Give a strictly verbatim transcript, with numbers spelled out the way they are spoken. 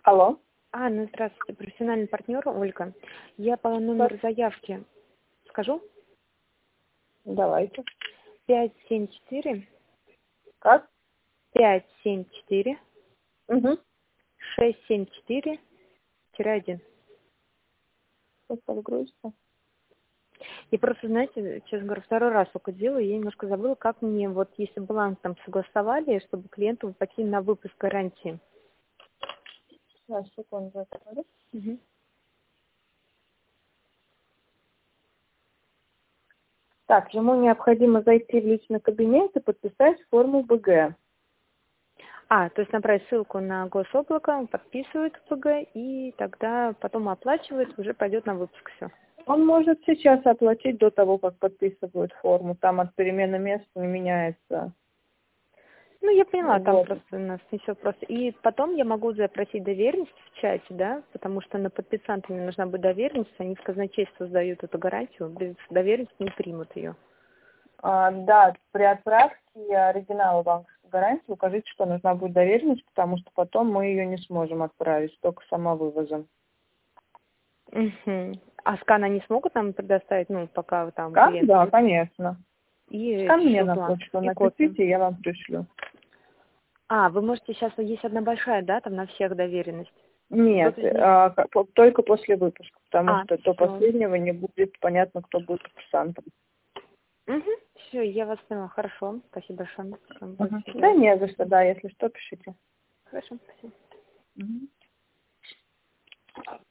Алло. А, ну здравствуйте, профессиональный партнер Ольга. Я по номеру заявки скажу. Давайте. пять семь четыре. Как? пять семь четыре. Угу. шесть семь четыре один. Сейчас подгрузится. Я просто, знаете, честно говоря, второй раз только делаю, я немножко забыла, как мне, вот если бланк там согласовали, чтобы клиенту пойти на выпуск гарантии. Сейчас, секунду. Угу. Так, ему необходимо зайти в личный кабинет и подписать форму БГ. А, то есть набрать ссылку на гособлако, он подписывает БГ, и тогда потом оплачивает, уже пойдет на выпуск все. Он может сейчас оплатить до того, как подписывают форму. Там от перемены места не меняется. Ну, я поняла, Ну, там вот. просто у нас не все просто. И потом я могу запросить доверенность в чате, да, потому что на подписанта мне нужна будет доверенность, они в казначейство сдают эту гарантию, без доверенности не примут ее. А, да, при отправке оригинала банковской гарантии укажите, что нужна будет доверенность, потому что потом мы ее не сможем отправить, только самовывозом. Угу. А скан они смогут нам предоставить, ну, пока там Скан? клиент... Да, конечно. И Скан мне еще на бланк, почту и копию. напишите, я вам пришлю. А, вы можете сейчас, есть одна большая, да, там на всех доверенность? Нет, Вот из них. а, по- только после выпуска, потому А, что до все. последнего не будет понятно, кто будет подписантом. Угу. Все, я вас поняла. Хорошо. Спасибо большое. Вам будет Мгм. всё Да делать. не за что, да, если что, пишите. Хорошо, спасибо. Мгм.